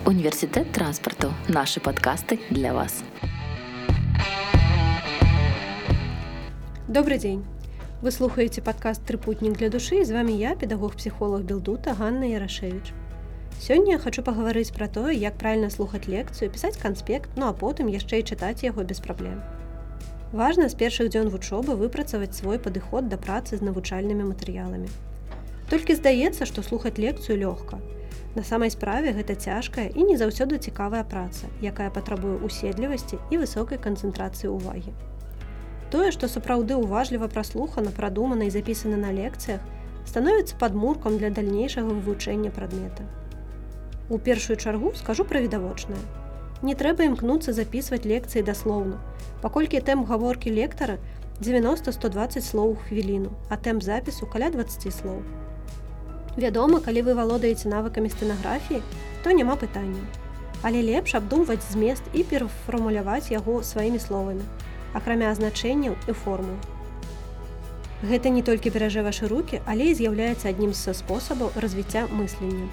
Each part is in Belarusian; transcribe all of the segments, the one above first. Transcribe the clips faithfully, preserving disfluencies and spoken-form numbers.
Университет транспорту. Наши подкасты для вас. Добрый день! Вы слухаете падкаст «Трыпутнік для душы», і з вами я, педагог-псіхолог Белдута Ганна Ярашевіч. Сёння я хочу пагаварыць пра тое, як правільна слухаць лекцыю, пісаць канспект, ну а потым яшчэ і чытаць яго без праблем. Важна з першых дзён вучобы выпрацаваць свой падыход да працы з навучальнымі матэрыяламі. Толькі здаецца, што слухаць лекцыю лёгка. На самай справе гэта цяжкая і не заўсёды цікавая праца, якая патрабуе уседлівасці і высокай канцэнтрацыі ўвагі. Тое, што сапраўды уважліва праслухана, прадумана і запісана на лекцыях, становіцца падмуркам для далейшага вывучэння прадмета. У першую чаргу скажу пра відавочнае. Не трэба імкнуцца запісваць лекцыі даслоўна, паколькі тэмп гаворкі лектара дзевяноста - сто дваццаць слоў у хвіліну, а тэмп запісу каля дваццаць слоў. Вядома, калі вы валодаеце навыкамі стэнаграфіі, то няма пытанняў. Але лепш абдумваць змест і перафармуляваць яго сваімі словамі, акрамя азначэнняў і формул. Гэта не толькі беражэ вашы рукі, але і з'яўляецца аднім са спосабаў развіцця мыслення.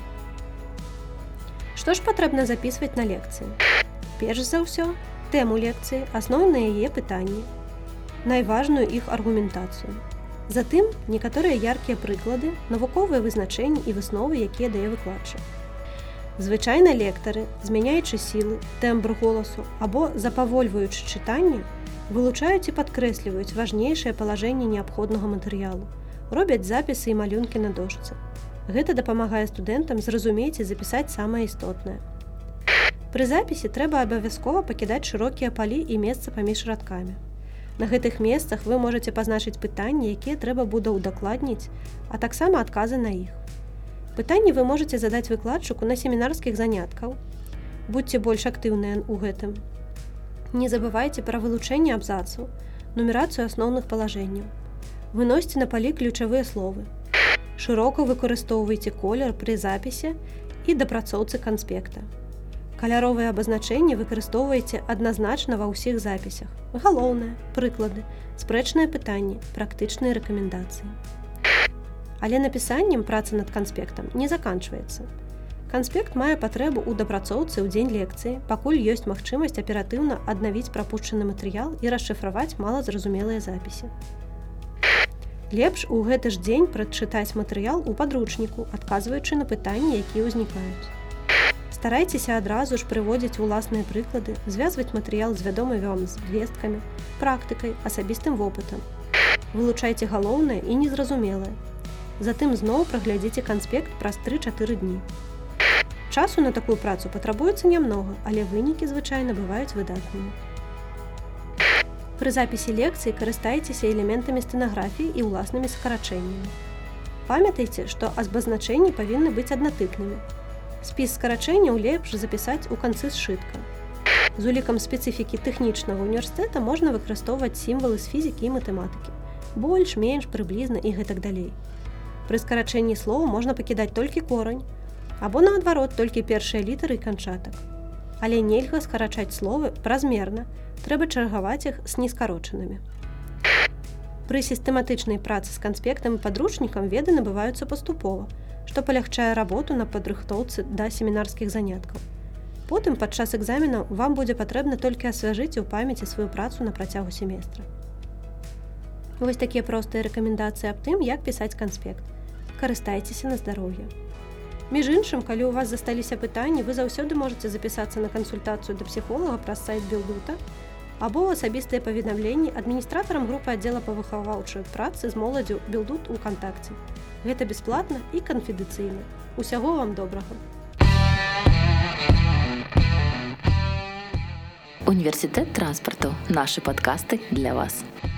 Што ж патрэбна запісваць на лекцыі? Перш за ўсё, тэму лекцыі, асноўныя яе пытанні, найважную іх аргументацыю. Затым некаторыя яркія прыклады, навуковыя вызначэнні і высновы, якія дае выкладчык. Звычайна лектары, змяняючы сілы, тэмбр голасу або запавольваючы чытанне, вылучаюць і падкрэсліваюць важнейшае палажэнне неабходнага матэрыялу, робяць запісы і малюнкі на дошцы. Гэта дапамагае студэнтам зразумець і запісаць самае істотнае. Пры запісе трэба абавязкова пакідаць шырокія палі і месца паміж радкамі. На гэтых месцах вы можаце пазначыць пытанні, якія трэба будзе ўдакладніць, а таксама адказы на іх. Пытанні вы можаце задаць выкладчыку на семінарскіх заняткаў. Будьце больш актыўныя ў гэтым. Не забывайце пра вылучэнне абзацаў, нумерацыю асноўных палажэнняў. Выносьце на палі ключавыя словы. Шырока выкарыстоўвайце колер пры запісе і дапрацоўцы канспекта. Каляровыя абазначэнні выкарыстоўвайце адназначна ва ўсіх запісях. Галоўнае, прыклады, спрэчныя пытанні, практычныя рэкамендацыі. Але напісаннем працы над канспектам не заканчваецца. Канспект мае патрэбу ў дапрацоўцы ў дзень лекцыі, пакуль ёсць магчымасць аператыўна аднавіць прапушчаны матэрыял і расшыфраваць малазразумелыя запісы. Лепш у гэты ж дзень прачытаць матэрыял у падручніку, адказваючы на пытанні, якія ўзнікаюць. Старайцеся адразу ж прыводзіць уласныя прыклады, звязваць матэрыял з вядомымі вам звесткамі, практыкай, асабістым вопытам. Вылучайце галоўнае і незразумелае. Затым зноў праглядзіце канспект праз тры-чатыры дні. Часу на такую працу патрабуецца нямнога, але вынікі звычайна бываюць выдатнымі. Пры запісе лекцыі карыстайцеся элементамі стэнаграфіі і ўласнымі скарачэннямі. Памятайце, што абазначэнні павінны быць аднатыпнымі. Спіс скарачэнняў лепш запісаць у канцы сшытка. З улікам спецыфікі тэхнічнага універсітэта можна выкарыстоўваць сімвалы з фізікі і матэматыкі. Больш, менш, прыблізна і гэтак далей. Пры скарачэнні слоў можна пакідаць толькі корань, або наадварот толькі першыя літары і канчатак. Але нельга скарачаць словы празмерна, трэба чаргаваць іх з нескарочанымі. Пры сістэматычнай працы з канспектам і падручнікам веды набываюцца паступова, што палягчае работу на падрыхтоўцы да семінарскіх заняткаў. Потым падчас экзаменаў вам будзе патрэбна толькі асвяжыць у памяці сваю працу на працягу семестра. Вось такія простыя рэкамендацыі аб тым, як пісаць канспект. Карыстайцеся на здароўе. Між іншым, калі ў вас засталіся пытанні, вы заўсёды можаце запісацца на кансультацыю да псіхолага праз сайт Белдута або асабістыя паведамленні адміністратарам групы аддзела па выхаваўчай працы з моладдзю Белдут у кантакце. Гэта бясплатна і канфідэнцыйна. Усяго вам добрага. Университет транспорту. Наши подкасты для вас.